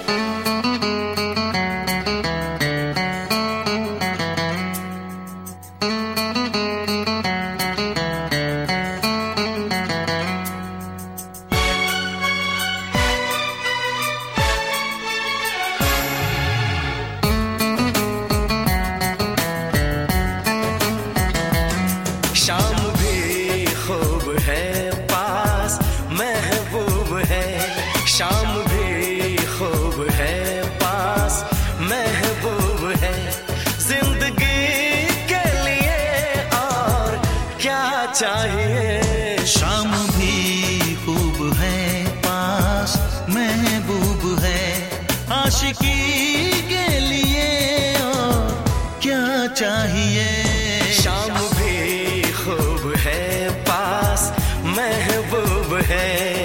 शाम भी खूब है पास महबूब है जिंदगी के लिए और क्या चाहिए। शाम भी खूब है पास महबूब है आशिकी के लिए और क्या चाहिए। शाम भी खूब है पास महबूब है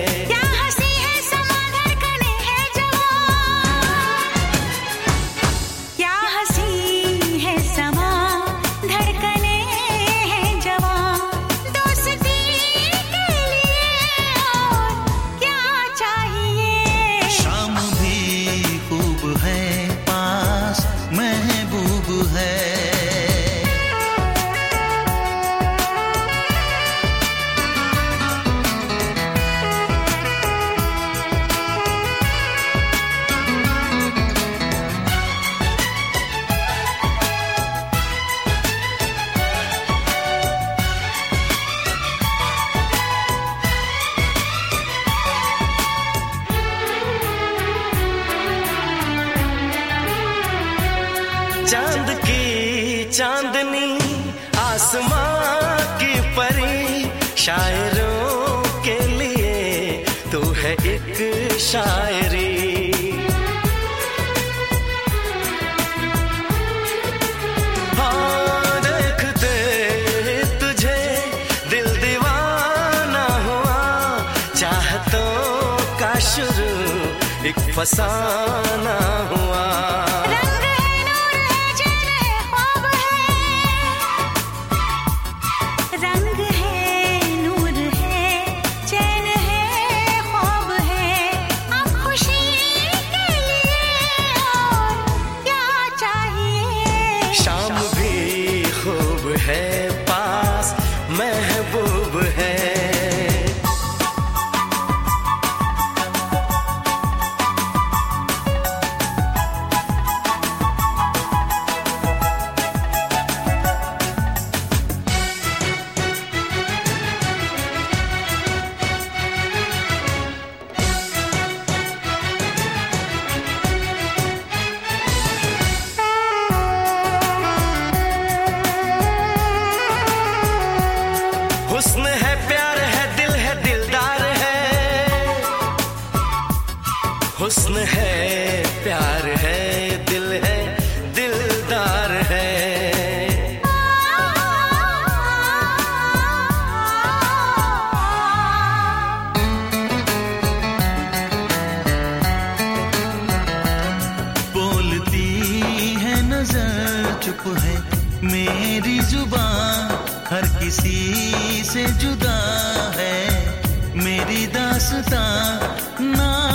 चांद की चांदनी आसमां की परी शायरों के लिए तू है एक शायरी। हाँ देखते तुझे दिल दीवाना हुआ चाहतों का शुरू एक फसाना हुआ। शाम भी खूब है पास महबूब है। हुस्न है प्यार है दिल है दिलदार है। हुस्न है प्यार है दिल है दिलदार है। बोलती है नजर चुप है मेरी जुबान हर किसी से जुदा है मेरी दास्तां ना